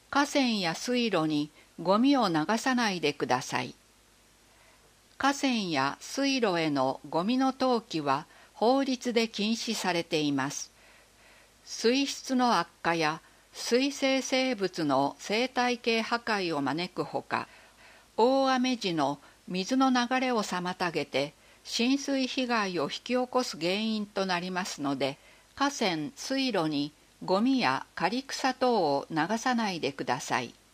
河川や水路にゴミを流さないでください。河川や水路へのゴミの投棄は法律で禁止されています。水質の悪化や水生生物の生態系破壊を招くほか、大雨時の水の流れを妨げて浸水被害を引き起こす原因となりますので、河川・水路にゴミや枯草等を流さないでください。